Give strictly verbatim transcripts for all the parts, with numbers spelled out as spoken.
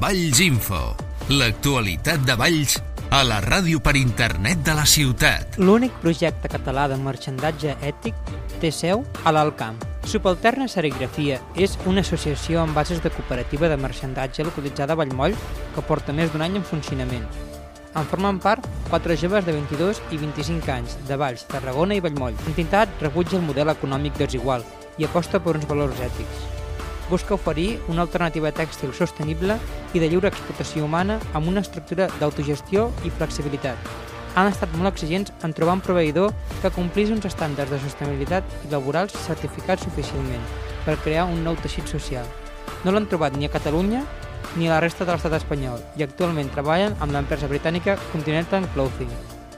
Valls Info, l'actualitat de Valls a la ràdio per internet de la ciutat. L'únic projecte català de marxandatge ètic té seu a l'Alt Camp. Subalterna Serigrafia és una associació amb bases de cooperativa de marxandatge localitzada a Vallmoll que porta més d'un any en funcionament. En formen part quatre joves de vint-i-dos i vint-i-cinc anys, de Valls, Tarragona i Vallmoll. L'entitat rebutja el model econòmic desigual i aposta per uns valors ètics. Busca oferir una alternativa tèxtil sostenible i de lliure explotació humana amb una estructura d'autogestió i flexibilitat. Han estat molt exigents en trobar un proveïdor que complís uns estàndards de sostenibilitat i laborals certificats oficialment per crear un nou teixit social. No l'han trobat ni a Catalunya ni a la resta de l'estat espanyol i actualment treballen amb l'empresa britànica Continental Clothing.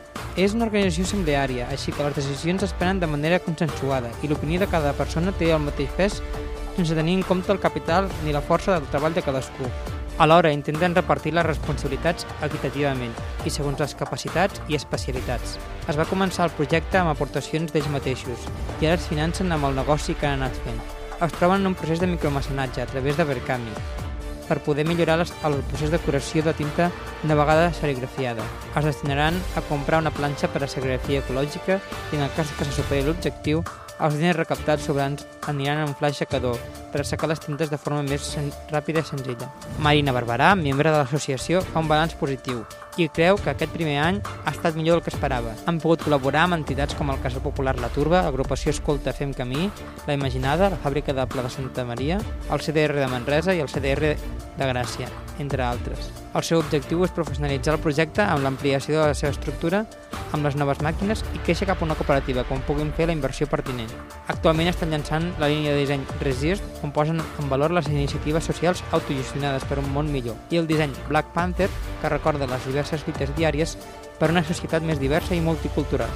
És una organització assembleària, així que les decisions es prenen de manera consensuada i l'opinió de cada persona té el mateix pes sense tenir en compte el capital ni la força del treball de cadascú. Alhora, intenten repartir les responsabilitats equitativament i segons les capacitats i especialitats. Es va començar el projecte amb aportacions d'ells mateixos i ara es financen amb el negoci que han anat fent. Es troben en un procés de micromecenatge a través de Verkami per poder millorar les, el procés de curació de tinta una vegada serigrafiada. Es destinaran a comprar una planxa per a serigrafia ecològica i en el cas que se superi l'objectiu, els diners recaptats sobrants aniran a un flaix secador per assecar les tintes de forma més sen ràpida i senzilla. Marina Barberà, membre de l'associació, fa un balanç positiu i creu que aquest primer any ha estat millor del que esperava. Han pogut col·laborar amb entitats com el Casal Popular La Turba, l'agrupació Escolta Fem Camí, La Imaginada, la Fàbrica de Pla de Santa Maria, el C D R de Manresa i el C D R de Gràcia, entre altres. El seu objectiu és professionalitzar el projecte amb l'ampliació de la seva estructura, amb les noves màquines i créixer cap a una cooperativa quan puguin fer la inversió pertinent. Actualment estan llançant la línia de disseny Resist, on posen en valor les iniciatives socials autogestionades per un món millor, i el disseny Black Panther, que recorda les diverses lluites diàries per una societat més diversa i multicultural.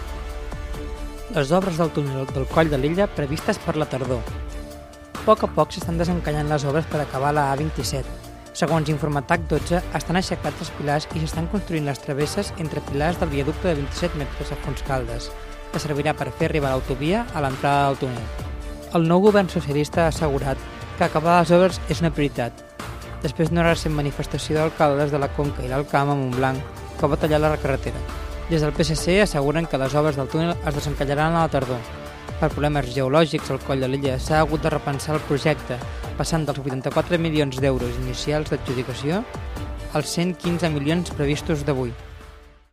Les obres del túnel del Coll de l'Illa previstes per la tardor. A poc a poc s'estan desencallant les obres per acabar la A vint-i-set. Segons Informatac dotze, estan aixecats els pilars i s'estan construint les travesses entre pilars del viaducte de vint-i-set metres a Fontscaldes, que servirà per fer arribar l'autovia a l'entrada del túnel. El nou govern socialista ha assegurat que acabar les obres és una prioritat, després d'una recent manifestació d'alcaldes de la Conca i l'Alt Camp a Montblanc que va tallar la carretera. Des del P S C asseguren que les obres del túnel es desencallaran a la tardor. Per problemes geològics al Coll de l'Illa s'ha hagut de repensar el projecte, passant dels vuitanta-quatre milions d'euros inicials d'adjudicació als cent quinze milions previstos d'avui.